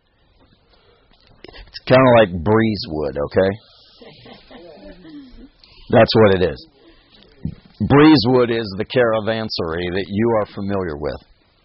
It's kind of like Breezewood, okay? That's what it is. Breezewood is the caravansary that you are familiar with.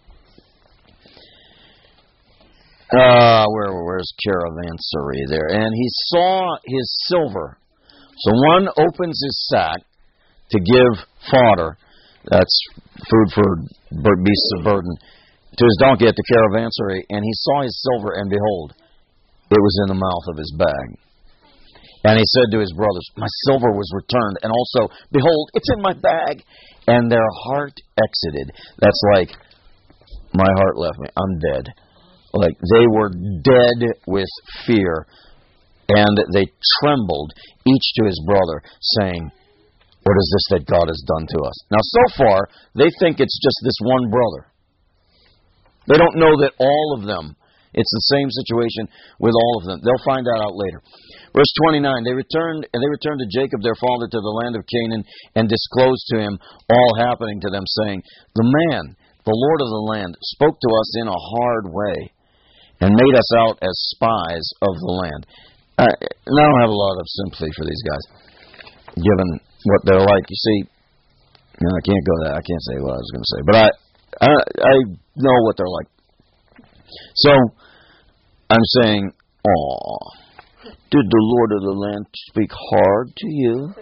Where's caravansary there? And he saw his silver. So one opens his sack to give fodder, that's food for beasts of burden, to his donkey at the caravansary, and he saw his silver, and behold, it was in the mouth of his bag. And he said to his brothers, my silver was returned, and also, behold, it's in my bag. And their heart exited. That's like, my heart left me. I'm dead. Like, they were dead with fear, and they trembled, each to his brother, saying, what is this that God has done to us? Now, so far, they think it's just this one brother. They don't know that all of them It's the same situation with all of them. They'll find that out later. Verse 29, they returned to Jacob their father to the land of Canaan and disclosed to him all happening to them, saying, the man, the Lord of the land, spoke to us in a hard way and made us out as spies of the land. I don't have a lot of sympathy for these guys, given what they're like. You see, I can't go there. I can't say what I was going to say, but I know what they're like. So I'm saying, did the Lord of the land speak hard to you?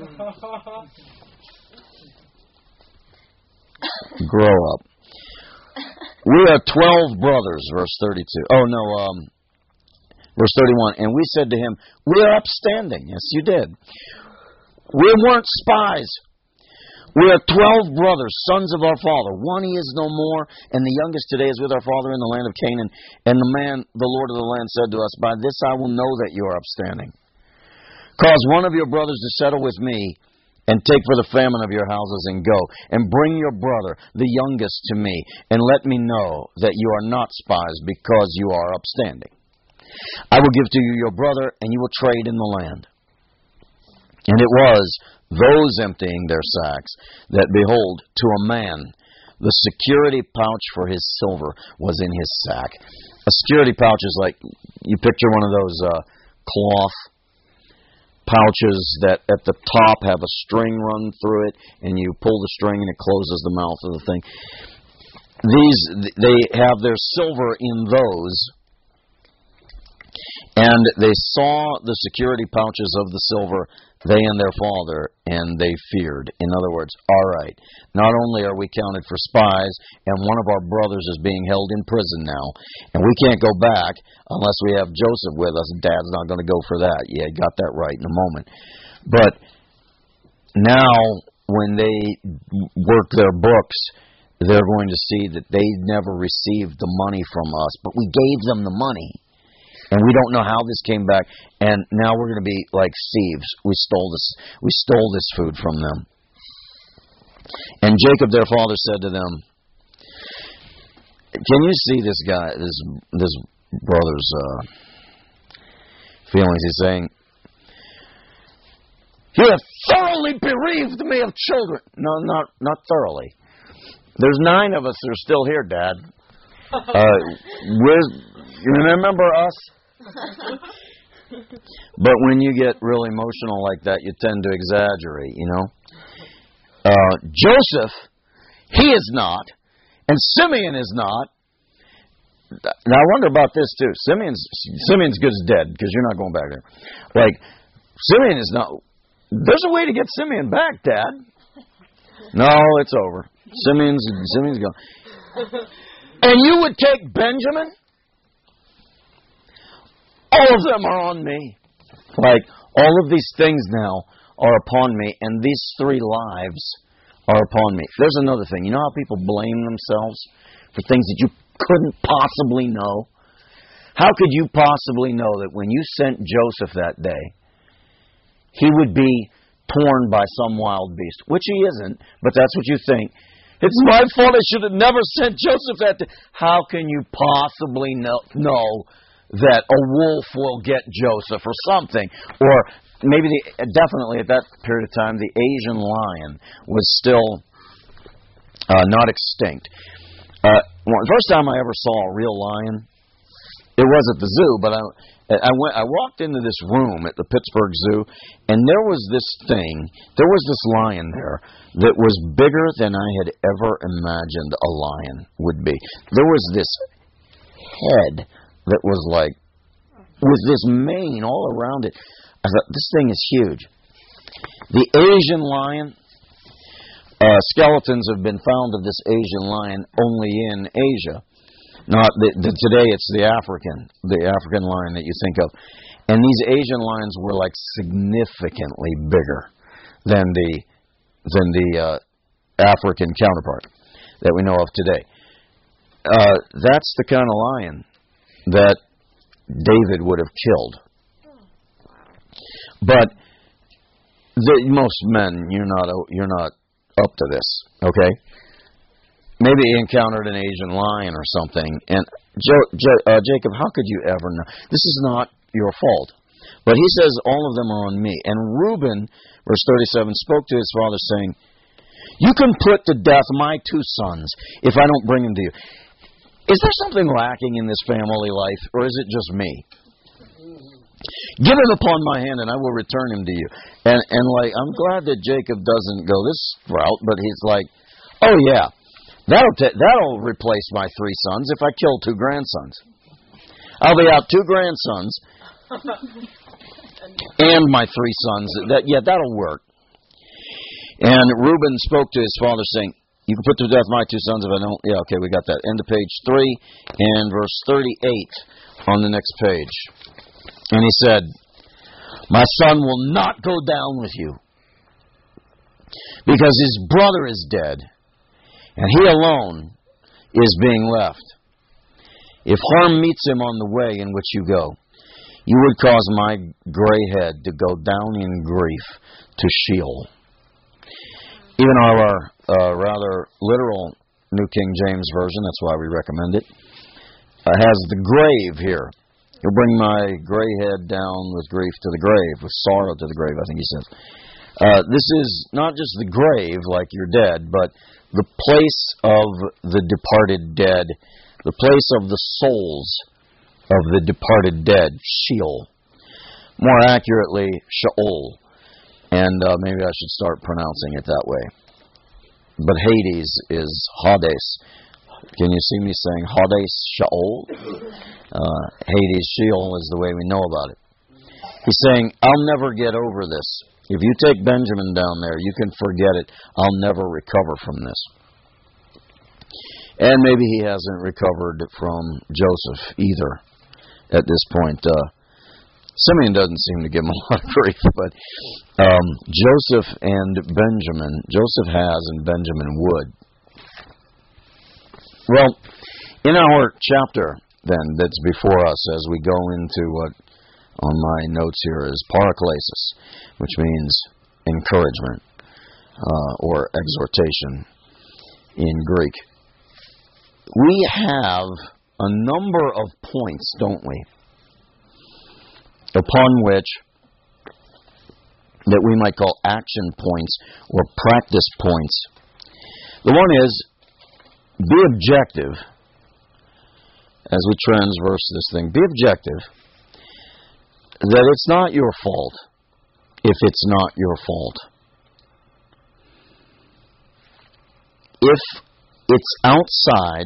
Grow up. We are 12 brothers, verse 32. Verse 31. And we said to him, we are upstanding. Yes, you did. We weren't spies. We are 12 brothers, sons of our father. One he is no more, and the youngest today is with our father in the land of Canaan. And the man, the Lord of the land, said to us, by this I will know that you are upstanding. Cause one of your brothers to settle with me, and take for the famine of your houses, and go, and bring your brother, the youngest, to me, and let me know that you are not spies, because you are upstanding. I will give to you your brother, and you will trade in the land. And it was those emptying their sacks that, behold, to a man, the security pouch for his silver was in his sack. A security pouch is like, you picture one of those cloth pouches that at the top have a string run through it, and you pull the string and it closes the mouth of the thing. They have their silver in those, and they saw the security pouches of the silver, they and their father, and they feared. In other words, all right, not only are we counted for spies, and one of our brothers is being held in prison now, and we can't go back unless we have Joseph with us. Dad's not going to go for that. Yeah, you got that right in a moment. But now, when they work their books, they're going to see that they never received the money from us, but we gave them the money. And we don't know how this came back, and now we're going to be like thieves. We stole this food from them. And Jacob, their father, said to them, can you see this guy, this brother's feelings? He's saying, you have thoroughly bereaved me of children. No, not thoroughly. There's 9 of us that are still here, Dad. You remember us? But when you get really emotional like that, you tend to exaggerate, you know. Joseph, he is not, and Simeon is not. Now I wonder about this too. Simeon's good as dead, because you're not going back there. Like, Simeon is not. There's a way to get Simeon back, Dad. No, it's over. Simeon's gone. And you would take Benjamin? All of them are on me. Like, all of these things now are upon me, and these 3 lives are upon me. There's another thing. You know how people blame themselves for things that you couldn't possibly know? How could you possibly know that when you sent Joseph that day, he would be torn by some wild beast? Which he isn't, but that's what you think. It's my fault. I should have never sent Joseph that day. How can you possibly know that a wolf will get Joseph or something? Or maybe, definitely at that period of time, the Asian lion was still not extinct. The first time I ever saw a real lion, it was at the zoo, but I walked into this room at the Pittsburgh Zoo, and there was this lion there that was bigger than I had ever imagined a lion would be. There was this head that was like, with this mane all around it. I thought, this thing is huge. The Asian lion, skeletons have been found of this Asian lion only in Asia. Not today, it's the African lion that you think of. And these Asian lions were like significantly bigger than the African counterpart that we know of today. That's the kind of lion that David would have killed. But most men, you're not up to this, okay? maybe he encountered an Asian lion or something. And Jacob, how could you ever know? This is not your fault. But he says, all of them are on me. And Reuben, verse 37, spoke to his father, saying, you can put to death my 2 sons if I don't bring them to you. Is there something lacking in this family life, or is it just me? Give him upon my hand, and I will return him to you. And like, I'm glad that Jacob doesn't go this route, but he's like, oh yeah, that'll replace my 3 sons if I kill 2 grandsons. I'll be out 2 grandsons and my 3 sons. That'll work. And Reuben spoke to his father, saying, you can put to death my 2 sons if I don't. Yeah, okay, we got that. End of page 3 and verse 38 on the next page. And he said, my son will not go down with you, because his brother is dead, and he alone is being left. If harm meets him on the way in which you go, you would cause my gray head to go down in grief to Sheol. Even our rather literal New King James Version, that's why we recommend it, has the grave here. You'll bring my gray head down with grief to the grave, with sorrow to the grave, I think he says. This is not just the grave, like you're dead, but the place of the departed dead, the place of the souls of the departed dead, Sheol. More accurately, Sheol. And maybe I should start pronouncing it that way. But Hades is Hades. Can you see me saying Hades, Sheol? Hades, Sheol is the way we know about it. He's saying, I'll never get over this. If you take Benjamin down there, you can forget it. I'll never recover from this. And maybe he hasn't recovered from Joseph either at this point. Simeon doesn't seem to give him a lot of grief, but Joseph and Benjamin, Joseph has and Benjamin would. Well, in our chapter, then, that's before us as we go into what on my notes here is paraklesis, which means encouragement or exhortation in Greek. We have a number of points, don't we, upon which that we might call action points or practice points. The one is, be objective, as we transverse this thing, be objective that it's not your fault if it's not your fault. If it's outside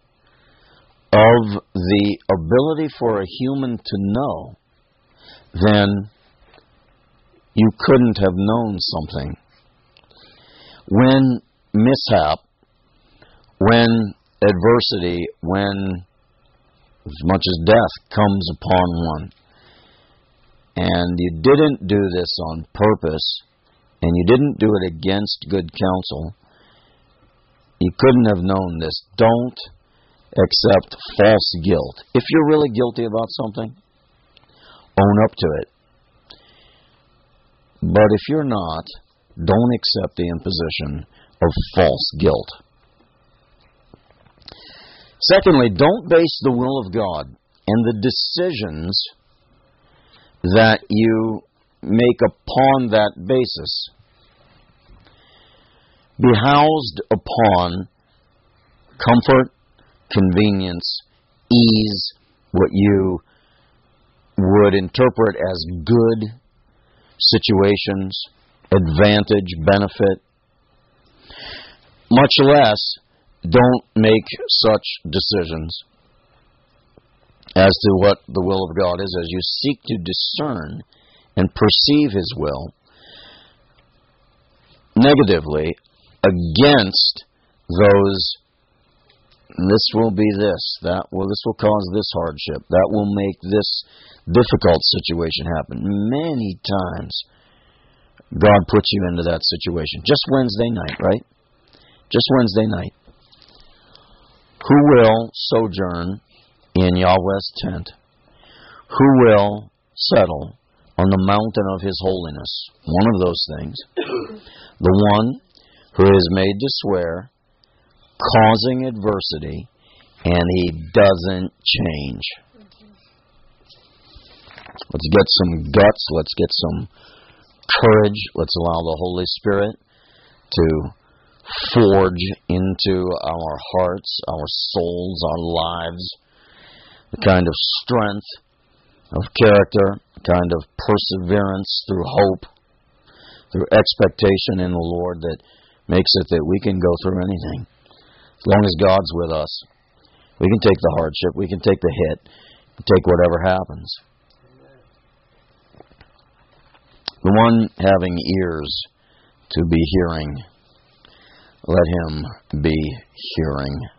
of the ability for a human to know, then you couldn't have known something. When mishap, when adversity, when as much as death comes upon one, and you didn't do this on purpose, and you didn't do it against good counsel, you couldn't have known this. Don't accept false guilt. If you're really guilty about something, own up to it. But if you're not, don't accept the imposition of false guilt. Secondly, don't base the will of God and the decisions that you make upon that basis be housed upon comfort, convenience, ease, what you would interpret as good situations, advantage, benefit. Much less, don't make such decisions as to what the will of God is as you seek to discern and perceive His will negatively against those. This will be this. This will cause this hardship. That will make this difficult situation happen. Many times, God puts you into that situation. Just Wednesday night, right? Just Wednesday night. Who will sojourn in Yahweh's tent? Who will settle on the mountain of His holiness? One of those things. The one who is made to swear causing adversity, and He doesn't change. Let's get some guts. Let's get some courage. Let's allow the Holy Spirit to forge into our hearts, our souls, our lives, the kind of strength of character, the kind of perseverance through hope, through expectation in the Lord that makes it that we can go through anything. As long as God's with us, we can take the hardship, we can take the hit, take whatever happens. The one having ears to be hearing, let him be hearing.